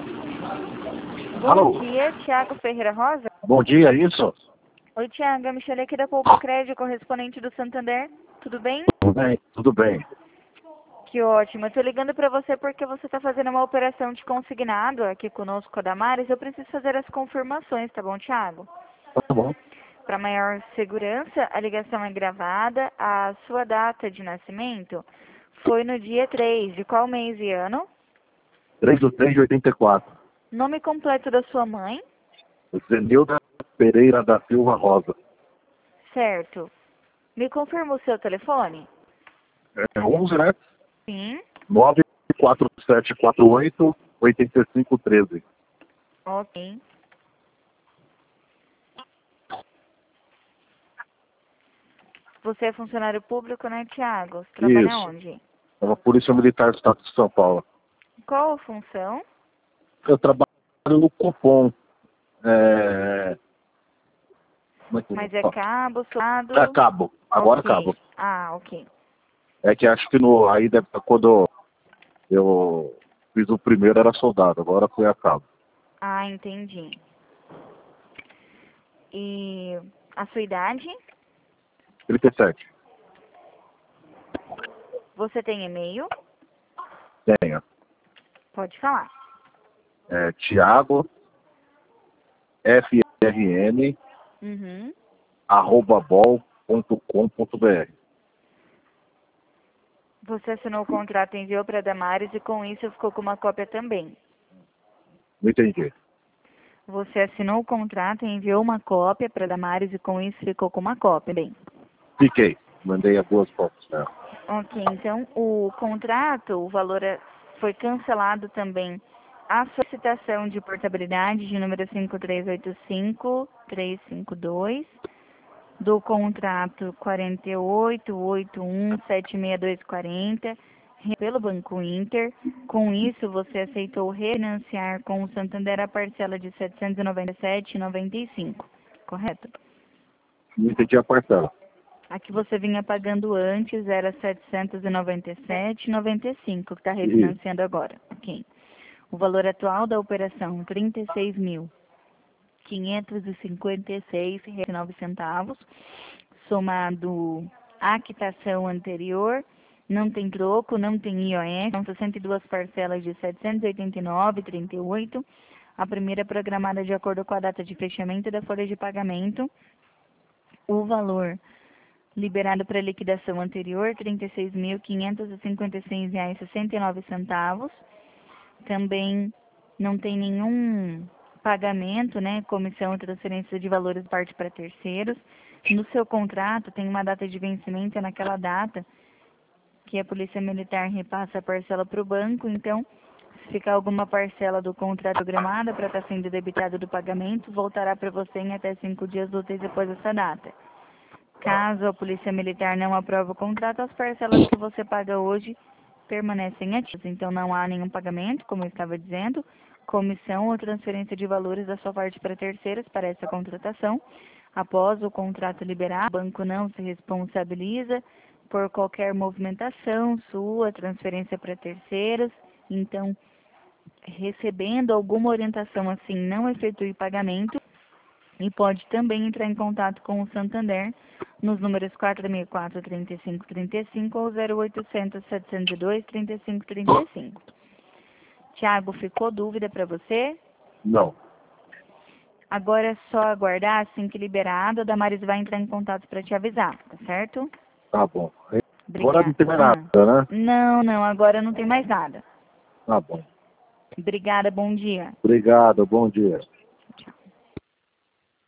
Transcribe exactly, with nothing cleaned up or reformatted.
Bom Alô? dia, Tiago Ferreira Rosa. Bom dia, isso? Oi, Tiago, eu me chamei aqui da Poupa Crédito, correspondente do Santander. Tudo bem? Tudo bem, tudo bem. Que ótimo. Eu tô ligando pra você porque você tá fazendo uma operação de consignado aqui conosco, a Damares. Eu preciso fazer as confirmações, tá bom, Tiago? Tá bom. Para maior segurança, a ligação é gravada. A sua data de nascimento foi no dia três. De qual mês e ano? três do três de oitenta e quatro. Nome completo da sua mãe? Zenilda Pereira da Silva Rosa. Certo. Me confirma o seu telefone? É onze, né? Sim. nove quatro sete quatro oito oito cinco um três. Ok. Você é funcionário público, né, Tiago? Você trabalha Isso. onde? É uma Polícia Militar do Estado de São Paulo. Qual a função? Eu trabalho no Copom. É... Como é que eu vou Mas é falar? cabo, soldado? É cabo. Agora Ok. cabo. Ah, ok. É que acho que no... aí deve... quando eu fiz o primeiro era soldado, agora foi a cabo. Ah, entendi. E a sua idade? trinta e sete. Você tem e-mail? Tenho. Pode falar. É, Thiago F R N Uhum. arroba bol ponto com ponto br. Você assinou o contrato e enviou para a Damares e com isso ficou com uma cópia também. Não entendi. Você assinou o contrato e enviou uma cópia para a Damares e com isso ficou com uma cópia. Bem, Fiquei. Mandei as duas fotos. Né? ok. Então, o contrato, o valor é- foi cancelado também. A solicitação de portabilidade de número cinco três oito cinco três cinco dois do contrato quarenta e oito oitenta e um setenta e dois quarenta pelo Banco Inter. Com isso, você aceitou refinanciar com o Santander a parcela de setecentos e noventa e sete reais e noventa e cinco centavos, correto? Não entendi a parcela. A que você vinha pagando antes era setecentos e noventa e sete reais e noventa e cinco centavos, que está Isso. refinanciando agora. Ok. O valor atual da operação, trinta e seis mil quinhentos e cinquenta e seis reais e nove centavos, somado à quitação anterior, não tem troco, não tem I O F, são sessenta e duas parcelas de setecentos e oitenta e nove reais e trinta e oito centavos, a primeira programada de acordo com a data de fechamento da folha de pagamento, o valor liberado para liquidação anterior, trinta e seis mil quinhentos e cinquenta e seis reais e sessenta e nove centavos, também não tem nenhum pagamento, né, comissão ou transferência de valores parte para terceiros. No seu contrato tem uma data de vencimento, é naquela data que a Polícia Militar repassa a parcela para o banco, então, se ficar alguma parcela do contrato programada para estar sendo debitada do pagamento, voltará para você em até cinco dias úteis depois dessa data. Caso a Polícia Militar não aprove o contrato, as parcelas que você paga hoje permanecem ativas. Então, não há nenhum pagamento, como eu estava dizendo, comissão ou transferência de valores da sua parte para terceiros para essa contratação. Após o contrato liberar, o banco não se responsabiliza por qualquer movimentação sua, transferência para terceiros. Então, recebendo alguma orientação assim, não efetue pagamento e pode também entrar em contato com o Santander nos números quatro seis quatro, três cinco três cinco ou zero oitocentos, setecentos e dois, trinta e cinco trinta e cinco. Tiago, ficou dúvida para você? Não. Agora é só aguardar, assim que liberado, a Damares vai entrar em contato para te avisar, tá certo? Tá bom. Agora não Obrigada. tem mais Ah, nada, né? não, não, agora não tem mais nada. Tá bom. Obrigada, bom dia. Obrigado, bom dia.